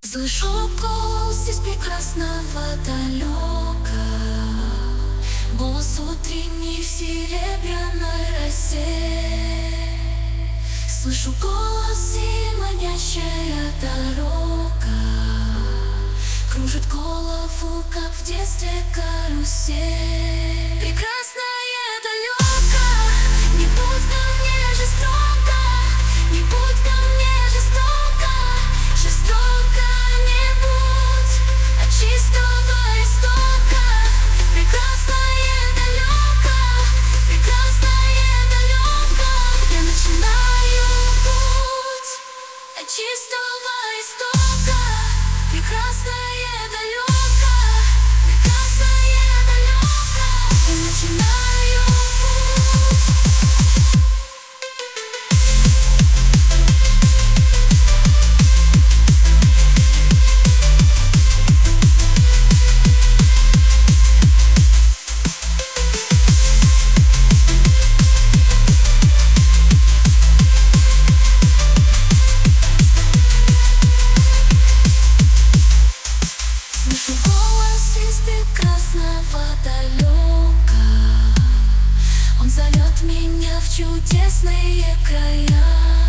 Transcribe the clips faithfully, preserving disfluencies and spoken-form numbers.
Слышу голос из прекрасного далека, голос утренний в серебряной росе. Слышу голос и манящая дорога кружит голову, как в детстве карусель. Прекрасное далеко, не будь ко мне жестоко, не будь ко мне жестоко, жестоко не будь от чистого истока. Прекрасное далеко, прекрасное далеко, я начинаю путь от чистого истока. Прекрасное далеко, прекрасное далеко, я начинаю путь. Слышу голос из прекрасного далека, он зовет меня в чудесные края.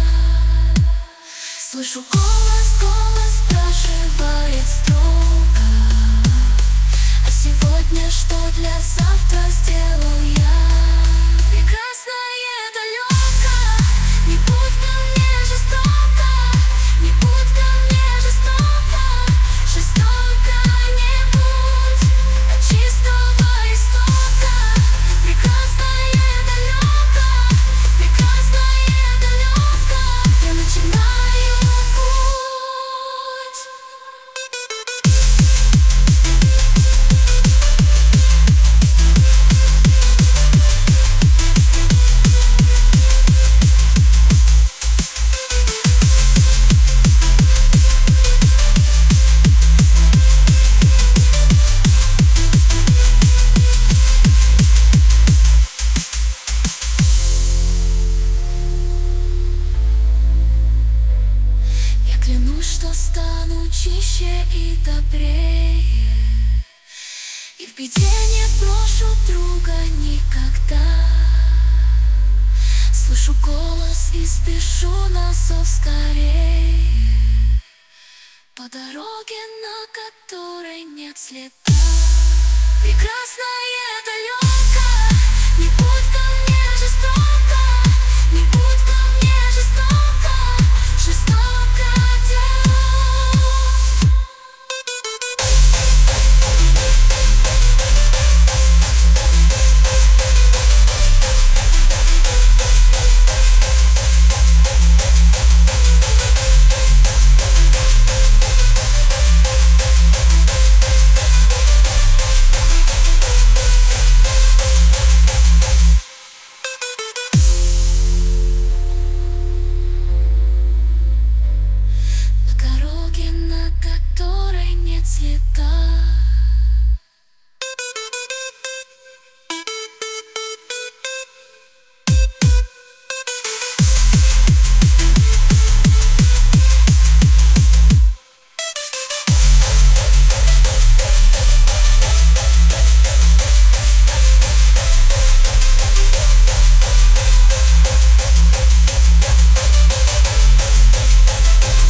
Слышу голос, голос спрашивает строго: а сегодня что для завтра сделал я? Прекрасное далеко, не будь ко мне жестоко, не будь ко мне жестоко, жестоко не будь от чистого истока. Прекрасное далеко, прекрасное далеко, я начинаю путь. Я клянусь, что стану чище и добрее, и в беде не брошу друга никогда. Слышу голос и спешу на зов скорее, по дороге, на которой нет следа. Прекрасное далеко, не будь ко мне жестоко, не будь